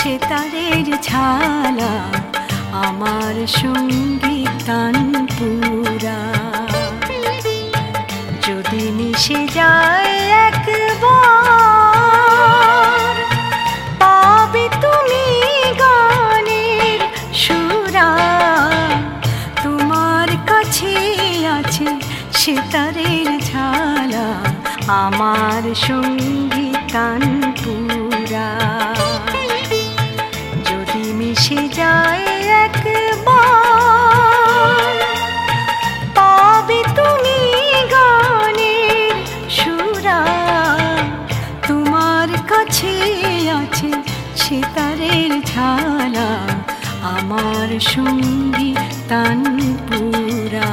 সেতারের ঝালা আমার সঙ্গীত তানপুরা। যদি মিশে যায় একবার পাবে তুমি গানের সুরা। তোমার কাছে আছে সেতারের ঝালা আমার সঙ্গীত তানপুরা। যদি মিশে যায় একবার পাবে তুমি গানের সুরা। তোমার কাছে আছে সেতারের ঝালা আমার সঙ্গীত তানপুরা।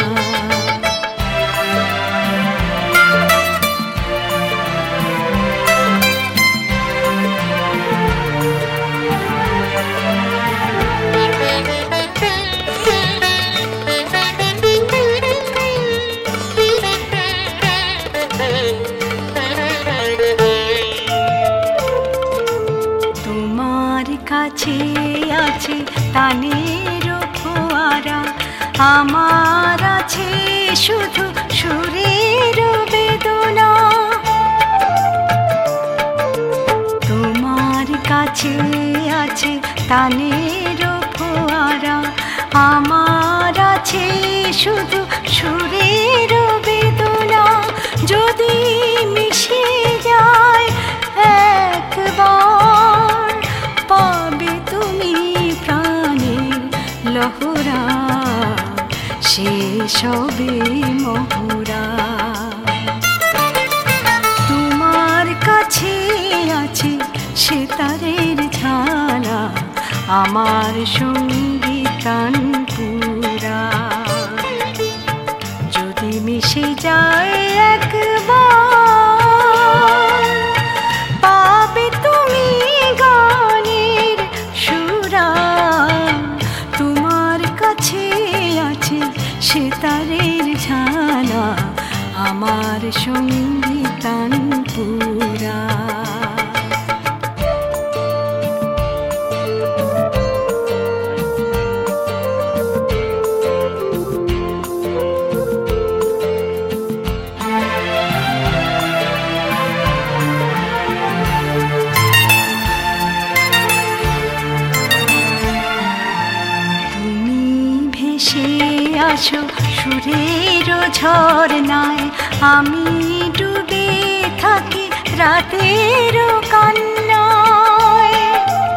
কাছে আছে তানের ফোয়ারা, আমার আছে শুধু সুরের বেদনা। তোমার কাছে আছে তানের ফোয়ারা, আমার আছে শুধু সুরের বেদনা। যদি মিশে যায় একবার পাবে তুমি প্রাণের লহরা, শেষ হবে মহরা। তোমার কাছে আছে সেতারের ঝালা আমার সঙ্গীত তানপুরা। যদি মিশে যায় একবার পাবে তুমি গানের সুরা। তোমার কাছে আছে সেতারের ঝালা আমার সঙ্গীত তানপুরা। আসো সুরের ঝরনায়, আমি ডুবে থাকি রাতের কান্নায়।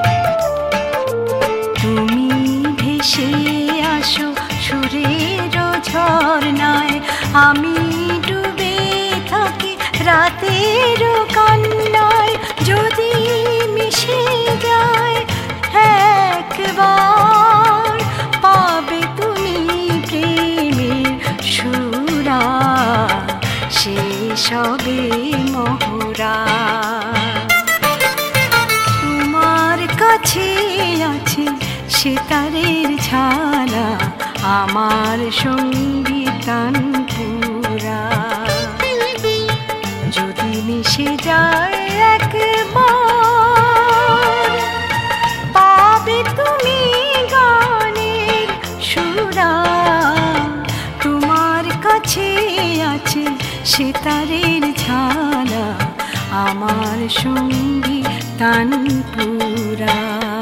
তুমি ভেসে আসো সুরের ঝরনায়, আমি ডুবে থাকি রাতের কান্নায়। যদি মিশে যায় একবার পাবে তুমি প্রেমের সুরা, শেষ হবে মহরা। তোমার কাছে আছে সেতারের ঝালা আমার সঙ্গীত তানপুরা। যদি মিশে যায় একবার পাবে তুমি গানের সুরা। তোমার কাছে আছে সেতারের ঝালা আমার সঙ্গীত তানপুরা।